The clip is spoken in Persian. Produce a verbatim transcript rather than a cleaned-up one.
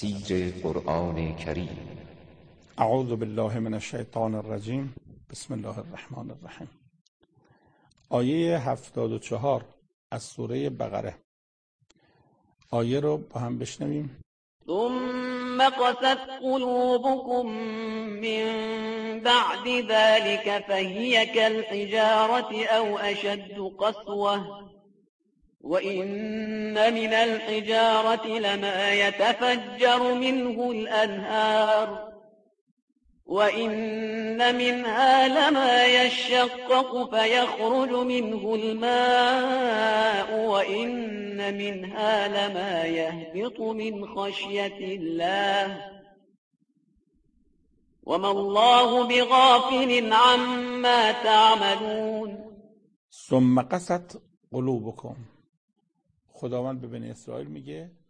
تفسیر قرآن کریم. اعوذ بالله من الشیطان الرجیم. بسم الله الرحمن الرحیم. آیه هفتاد و چهار از سوره بقره. آیه رو با هم بشنویم. ثم قست قلوبكم من بعد ذلك فهي كالحجارة أو أشد قسوة وإن من الحجارة لما يتفجر منه الأنهار وإن منها لما يشقق فيخرج منه الماء وإن منها لما يهبط من خشية الله وما الله بغافل عما تعملون. ثم قست قلوبكم. خداوند به بنی اسرائیل میگه